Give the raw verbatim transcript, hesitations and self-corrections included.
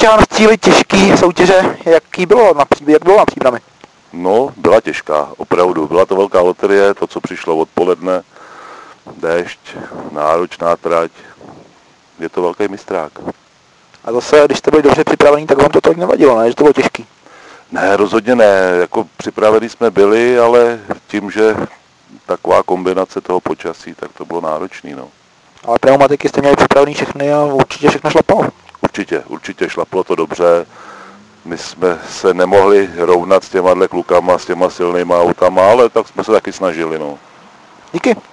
čeká na cíli těžký soutěže, jaký bylo na, jak bylo na Příbrami? No, byla těžká, opravdu. Byla to velká loterie, to, co přišlo odpoledne, déšť, náročná trať, je to velký mistrák. A zase, když jste byli dobře připravení, tak vám to tolik nevadilo, ne? Že to bylo těžký? Ne, rozhodně ne, jako připravení jsme byli, ale tím, že taková kombinace toho počasí, tak to bylo náročný, no. Ale pneumatiky jste měli připravený všechny a určitě všechno šlapalo. Určitě, určitě šlaplo to dobře. My jsme se nemohli rovnat s těma klukama, s těma silnýma autama, ale tak jsme se taky snažili, no. Díky.